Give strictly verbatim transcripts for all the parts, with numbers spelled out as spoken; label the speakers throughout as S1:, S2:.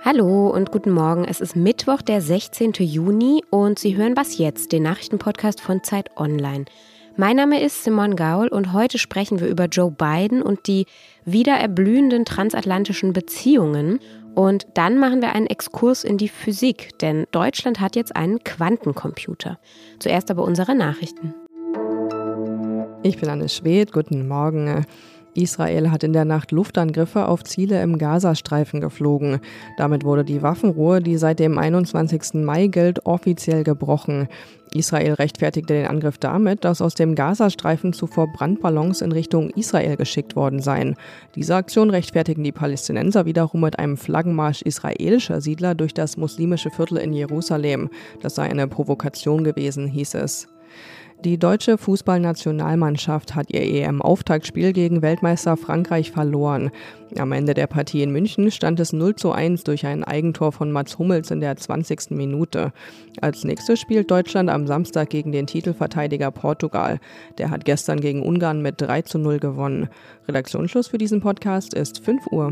S1: Hallo und guten Morgen. Es ist Mittwoch, der sechzehnten Juni und Sie hören Was jetzt, den Nachrichtenpodcast von Zeit Online. Mein Name ist Simone Gaul und heute sprechen wir über Joe Biden und die wieder erblühenden transatlantischen Beziehungen. Und dann machen wir einen Exkurs in die Physik, denn Deutschland hat jetzt einen Quantencomputer. Zuerst aber unsere Nachrichten.
S2: Ich bin Anne Schwedt, guten Morgen. Israel hat in der Nacht Luftangriffe auf Ziele im Gazastreifen geflogen. Damit wurde die Waffenruhe, die seit dem einundzwanzigsten Mai gilt, offiziell gebrochen. Israel rechtfertigte den Angriff damit, dass aus dem Gazastreifen zuvor Brandballons in Richtung Israel geschickt worden seien. Diese Aktion rechtfertigen die Palästinenser wiederum mit einem Flaggenmarsch israelischer Siedler durch das muslimische Viertel in Jerusalem. Das sei eine Provokation gewesen, hieß es. Die deutsche Fußballnationalmannschaft hat ihr E M-Auftaktspiel gegen Weltmeister Frankreich verloren. Am Ende der Partie in München stand es null zu eins durch ein Eigentor von Mats Hummels in der zwanzigsten Minute. Als nächstes spielt Deutschland am Samstag gegen den Titelverteidiger Portugal. Der hat gestern gegen Ungarn mit drei zu null gewonnen. Redaktionsschluss für diesen Podcast ist fünf Uhr.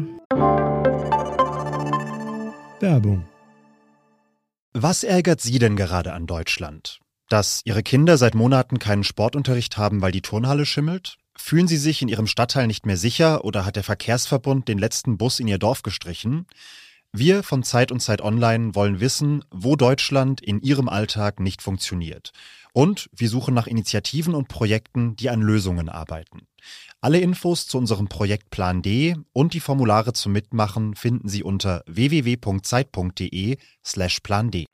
S3: Werbung.
S4: Was ärgert Sie denn gerade an Deutschland? Dass Ihre Kinder seit Monaten keinen Sportunterricht haben, weil die Turnhalle schimmelt? Fühlen Sie sich in Ihrem Stadtteil nicht mehr sicher oder hat der Verkehrsverbund den letzten Bus in Ihr Dorf gestrichen? Wir von Zeit und Zeit Online wollen wissen, wo Deutschland in Ihrem Alltag nicht funktioniert. Und wir suchen nach Initiativen und Projekten, die an Lösungen arbeiten. Alle Infos zu unserem Projekt Plan D und die Formulare zum Mitmachen finden Sie unter w w w punkt zeit punkt d e slash plan d.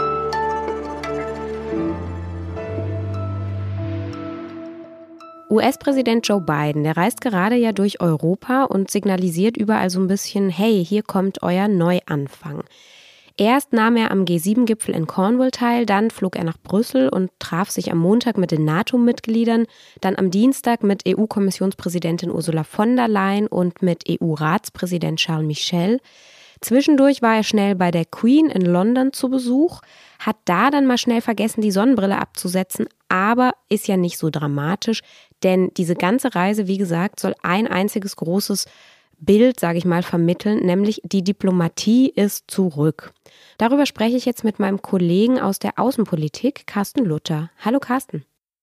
S1: U S-Präsident Joe Biden, der reist gerade ja durch Europa und signalisiert überall so ein bisschen, hey, hier kommt euer Neuanfang. Erst nahm er am G sieben Gipfel in Cornwall teil, dann flog er nach Brüssel und traf sich am Montag mit den NATO-Mitgliedern, dann am Dienstag mit E U-Kommissionspräsidentin Ursula von der Leyen und mit E U-Ratspräsident Charles Michel. Zwischendurch war er schnell bei der Queen in London zu Besuch, hat da dann mal schnell vergessen, die Sonnenbrille abzusetzen, aber ist ja nicht so dramatisch, denn diese ganze Reise, wie gesagt, soll ein einziges großes Bild, sage ich mal, vermitteln, nämlich die Diplomatie ist zurück. Darüber spreche ich jetzt mit meinem Kollegen aus der Außenpolitik, Carsten Luther. Hallo Carsten.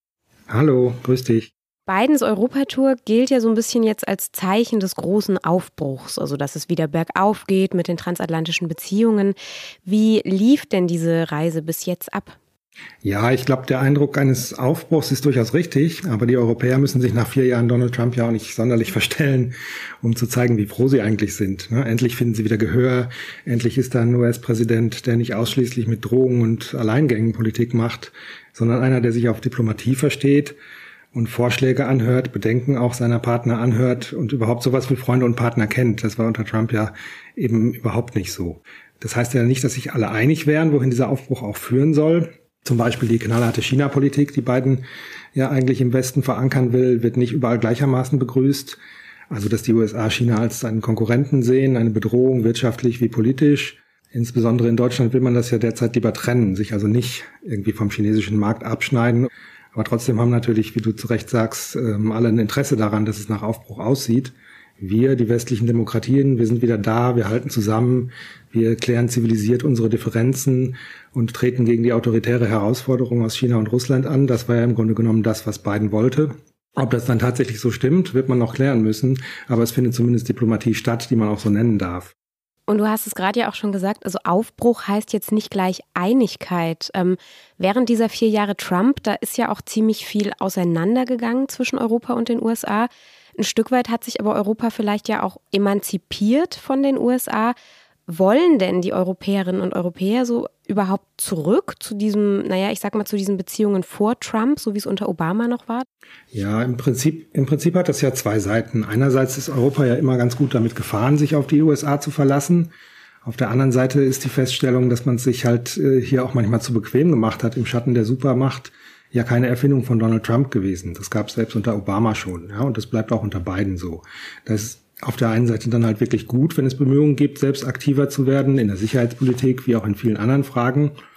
S5: Hallo, grüß dich.
S1: Bidens Europatour gilt ja so ein bisschen jetzt als Zeichen des großen Aufbruchs, also dass es wieder bergauf geht mit den transatlantischen Beziehungen. Wie lief denn diese Reise bis jetzt ab?
S5: Ja, ich glaube, der Eindruck eines Aufbruchs ist durchaus richtig, aber die Europäer müssen sich nach vier Jahren Donald Trump ja auch nicht sonderlich verstellen, um zu zeigen, wie froh sie eigentlich sind. Endlich finden sie wieder Gehör, endlich ist da ein U S-Präsident, der nicht ausschließlich mit Drohungen und Alleingängen Politik macht, sondern einer, der sich auf Diplomatie versteht und Vorschläge anhört, Bedenken auch seiner Partner anhört und überhaupt sowas wie Freunde und Partner kennt. Das war unter Trump ja eben überhaupt nicht so. Das heißt ja nicht, dass sich alle einig wären, wohin dieser Aufbruch auch führen soll. Zum Beispiel die knallharte China-Politik, die Biden ja eigentlich im Westen verankern will, wird nicht überall gleichermaßen begrüßt. Also, dass die U S A China als einen Konkurrenten sehen, eine Bedrohung wirtschaftlich wie politisch. Insbesondere in Deutschland will man das ja derzeit lieber trennen, sich also nicht irgendwie vom chinesischen Markt abschneiden. Aber trotzdem haben natürlich, wie du zu Recht sagst, alle ein Interesse daran, dass es nach Aufbruch aussieht. Wir, die westlichen Demokratien, wir sind wieder da, wir halten zusammen, wir klären zivilisiert unsere Differenzen und treten gegen die autoritäre Herausforderung aus China und Russland an. Das war ja im Grunde genommen das, was Biden wollte. Ob das dann tatsächlich so stimmt, wird man noch klären müssen. Aber es findet zumindest Diplomatie statt, die man auch so nennen darf.
S1: Und du hast es gerade ja auch schon gesagt, also Aufbruch heißt jetzt nicht gleich Einigkeit. Ähm, während dieser vier Jahre Trump, da ist ja auch ziemlich viel auseinandergegangen zwischen Europa und den U S A. Ein Stück weit hat sich aber Europa vielleicht ja auch emanzipiert von den U S A. Wollen denn die Europäerinnen und Europäer so überhaupt zurück zu diesem, naja, ich sag mal zu diesen Beziehungen vor Trump, so wie es unter Obama noch war?
S5: Ja, im Prinzip, im Prinzip hat das ja zwei Seiten. Einerseits ist Europa ja immer ganz gut damit gefahren, sich auf die U S A zu verlassen. Auf der anderen Seite ist die Feststellung, dass man sich halt äh, hier auch manchmal zu bequem gemacht hat im Schatten der Supermacht. Ja, keine Erfindung von Donald Trump gewesen. Das gab es selbst unter Obama schon, ja, und das bleibt auch unter Biden so. Das ist auf der einen Seite dann halt wirklich gut, wenn es Bemühungen gibt, selbst aktiver zu werden in der Sicherheitspolitik wie auch in vielen anderen Fragen.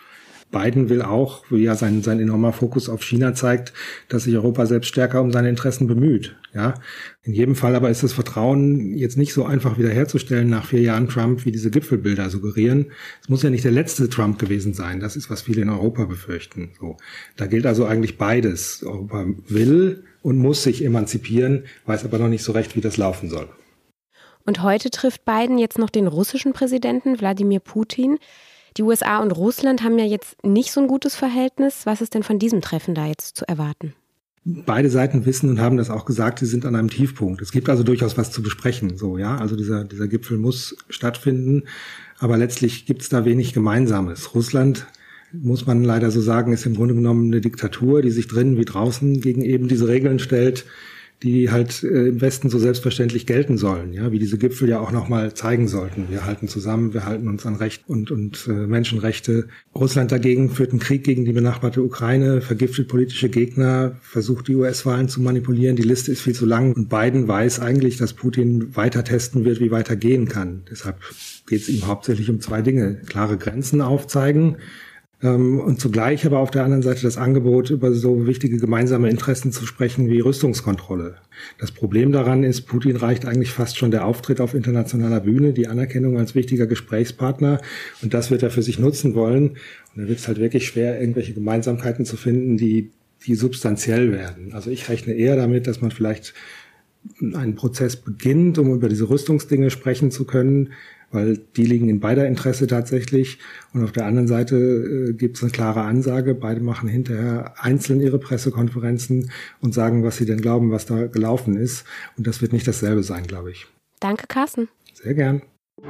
S5: Biden will auch, wie ja sein, sein enormer Fokus auf China zeigt, dass sich Europa selbst stärker um seine Interessen bemüht. Ja, in jedem Fall aber ist das Vertrauen jetzt nicht so einfach wiederherzustellen nach vier Jahren Trump, wie diese Gipfelbilder suggerieren. Es muss ja nicht der letzte Trump gewesen sein. Das ist, was viele in Europa befürchten. So, da gilt also eigentlich beides. Europa will und muss sich emanzipieren, weiß aber noch nicht so recht, wie das laufen soll.
S1: Und heute trifft Biden jetzt noch den russischen Präsidenten Wladimir Putin. Die U S A und Russland haben ja jetzt nicht so ein gutes Verhältnis. Was ist denn von diesem Treffen da jetzt zu erwarten?
S5: Beide Seiten wissen und haben das auch gesagt, sie sind an einem Tiefpunkt. Es gibt also durchaus was zu besprechen. So, ja, also dieser, dieser Gipfel muss stattfinden. Aber letztlich gibt es da wenig Gemeinsames. Russland, muss man leider so sagen, ist im Grunde genommen eine Diktatur, die sich drinnen wie draußen gegen eben diese Regeln stellt, die halt äh, im Westen so selbstverständlich gelten sollen, ja, wie diese Gipfel ja auch nochmal zeigen sollten. Wir halten zusammen, wir halten uns an Recht und, und äh, Menschenrechte. Russland dagegen führt einen Krieg gegen die benachbarte Ukraine, vergiftet politische Gegner, versucht die U S-Wahlen zu manipulieren. Die Liste ist viel zu lang und Biden weiß eigentlich, dass Putin weiter testen wird, wie weiter gehen kann. Deshalb geht es ihm hauptsächlich um zwei Dinge. Klare Grenzen aufzeigen, und zugleich aber auf der anderen Seite das Angebot, über so wichtige gemeinsame Interessen zu sprechen wie Rüstungskontrolle. Das Problem daran ist, Putin reicht eigentlich fast schon der Auftritt auf internationaler Bühne, die Anerkennung als wichtiger Gesprächspartner. Und das wird er für sich nutzen wollen. Und da wird es halt wirklich schwer, irgendwelche Gemeinsamkeiten zu finden, die, die substanziell werden. Also ich rechne eher damit, dass man vielleicht einen Prozess beginnt, um über diese Rüstungsdinge sprechen zu können, weil die liegen in beider Interesse tatsächlich. Und auf der anderen Seite äh, gibt es eine klare Ansage. Beide machen hinterher einzeln ihre Pressekonferenzen und sagen, was sie denn glauben, was da gelaufen ist. Und das wird nicht dasselbe sein, glaube ich.
S1: Danke, Carsten.
S5: Sehr gern.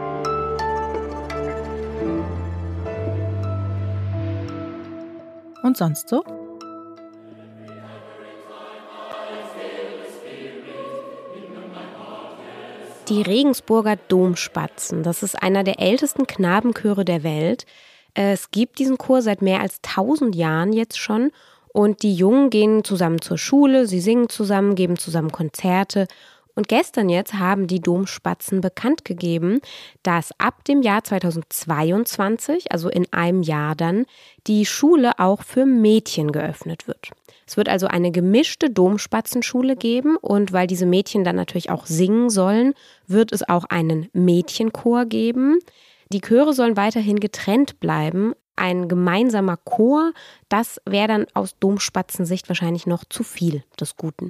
S3: Und sonst so?
S1: Die Regensburger Domspatzen, das ist einer der ältesten Knabenchöre der Welt. Es gibt diesen Chor seit mehr als tausend Jahren jetzt schon und die Jungen gehen zusammen zur Schule, sie singen zusammen, geben zusammen Konzerte. Und gestern jetzt haben die Domspatzen bekannt gegeben, dass ab dem Jahr zweitausendzweiundzwanzig, also in einem Jahr dann, die Schule auch für Mädchen geöffnet wird. Es wird also eine gemischte Domspatzenschule geben und weil diese Mädchen dann natürlich auch singen sollen, wird es auch einen Mädchenchor geben. Die Chöre sollen weiterhin getrennt bleiben. Ein gemeinsamer Chor, das wäre dann aus Domspatzensicht wahrscheinlich noch zu viel des Guten.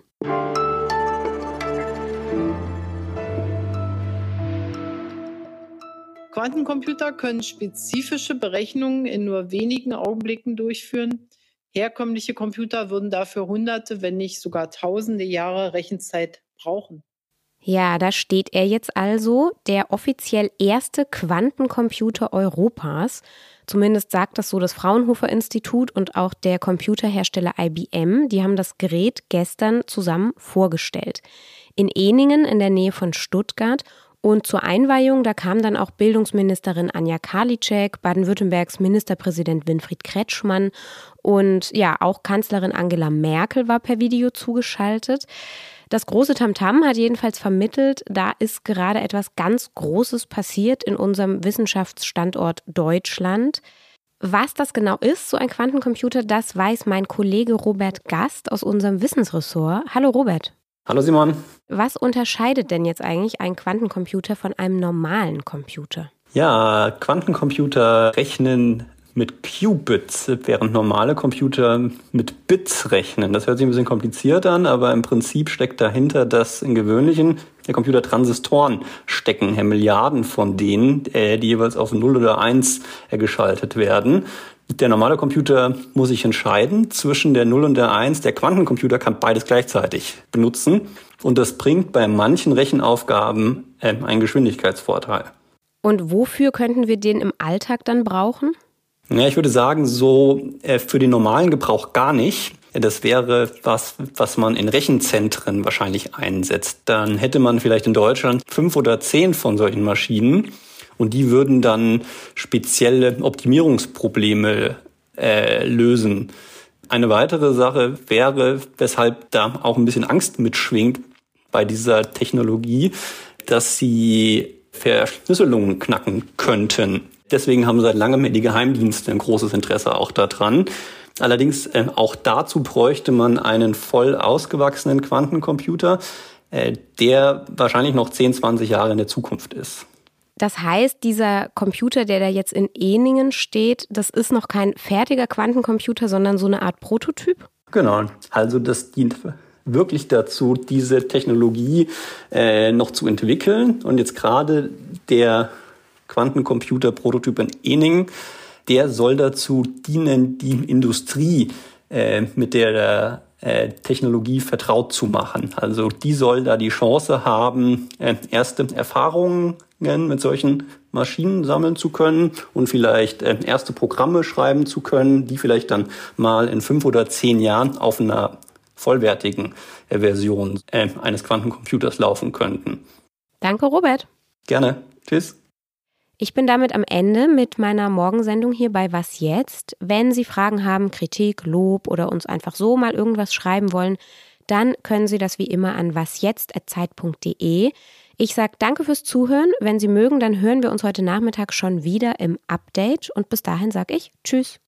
S6: Quantencomputer können spezifische Berechnungen in nur wenigen Augenblicken durchführen. Herkömmliche Computer würden dafür hunderte, wenn nicht sogar tausende Jahre Rechenzeit brauchen.
S1: Ja, da steht er jetzt also, der offiziell erste Quantencomputer Europas. Zumindest sagt das so das Fraunhofer Institut und auch der Computerhersteller I B M. Die haben das Gerät gestern zusammen vorgestellt. In Ehningen in der Nähe von Stuttgart. Und zur Einweihung, da kam dann auch Bildungsministerin Anja Karliczek, Baden-Württembergs Ministerpräsident Winfried Kretschmann und ja, auch Kanzlerin Angela Merkel war per Video zugeschaltet. Das große Tamtam hat jedenfalls vermittelt, da ist gerade etwas ganz Großes passiert in unserem Wissenschaftsstandort Deutschland. Was das genau ist, so ein Quantencomputer, das weiß mein Kollege Robert Gast aus unserem Wissensressort. Hallo Robert.
S7: Hallo Simon.
S1: Was unterscheidet denn jetzt eigentlich ein Quantencomputer von einem normalen Computer?
S7: Ja, Quantencomputer rechnen mit Qubits, während normale Computer mit Bits rechnen. Das hört sich ein bisschen kompliziert an, aber im Prinzip steckt dahinter, dass in gewöhnlichen der Computer Transistoren stecken, Milliarden von denen, äh, die jeweils auf null oder eins äh, geschaltet werden. Der normale Computer muss sich entscheiden zwischen der null und der eins. Der Quantencomputer kann beides gleichzeitig benutzen. Und das bringt bei manchen Rechenaufgaben äh, einen Geschwindigkeitsvorteil.
S1: Und wofür könnten wir den im Alltag dann brauchen?
S7: Ja, ich würde sagen, so äh, für den normalen Gebrauch gar nicht. Das wäre was, was man in Rechenzentren wahrscheinlich einsetzt. Dann hätte man vielleicht in Deutschland fünf oder zehn von solchen Maschinen. Und die würden dann spezielle Optimierungsprobleme äh, lösen. Eine weitere Sache wäre, weshalb da auch ein bisschen Angst mitschwingt bei dieser Technologie, dass sie Verschlüsselungen knacken könnten. Deswegen haben seit langem die Geheimdienste ein großes Interesse auch daran. Allerdings äh, auch dazu bräuchte man einen voll ausgewachsenen Quantencomputer, äh, der wahrscheinlich noch zehn, zwanzig Jahre in der Zukunft ist.
S1: Das heißt, dieser Computer, der da jetzt in Ehningen steht, das ist noch kein fertiger Quantencomputer, sondern so eine Art Prototyp?
S7: Genau, also das dient wirklich dazu, diese Technologie äh, noch zu entwickeln. Und jetzt gerade der Quantencomputer-Prototyp in Ehningen, der soll dazu dienen, die Industrie äh, mit der äh, Technologie vertraut zu machen. Also die soll da die Chance haben, äh, erste Erfahrungen mit solchen Maschinen sammeln zu können und vielleicht äh, erste Programme schreiben zu können, die vielleicht dann mal in fünf oder zehn Jahren auf einer vollwertigen äh, Version äh, eines Quantencomputers laufen könnten.
S1: Danke, Robert.
S7: Gerne. Tschüss.
S1: Ich bin damit am Ende mit meiner Morgensendung hier bei Was jetzt? Wenn Sie Fragen haben, Kritik, Lob oder uns einfach so mal irgendwas schreiben wollen, dann können Sie das wie immer an wasjetzt at zeit punkt de. Ich sage danke fürs Zuhören. Wenn Sie mögen, dann hören wir uns heute Nachmittag schon wieder im Update. Und bis dahin sage ich Tschüss.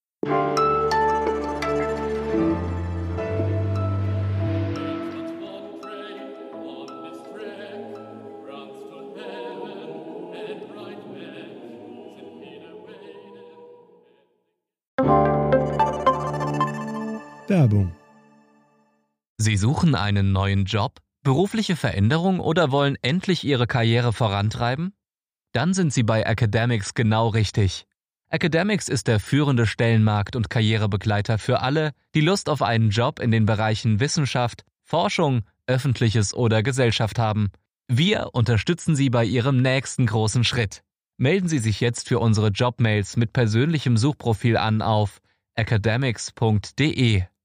S3: Werbung.
S8: Sie suchen einen neuen Job, berufliche Veränderung oder wollen endlich Ihre Karriere vorantreiben? Dann sind Sie bei Academics genau richtig. Academics ist der führende Stellenmarkt- und Karrierebegleiter für alle, die Lust auf einen Job in den Bereichen Wissenschaft, Forschung, Öffentliches oder Gesellschaft haben. Wir unterstützen Sie bei Ihrem nächsten großen Schritt. Melden Sie sich jetzt für unsere Jobmails mit persönlichem Suchprofil an auf academics punkt de.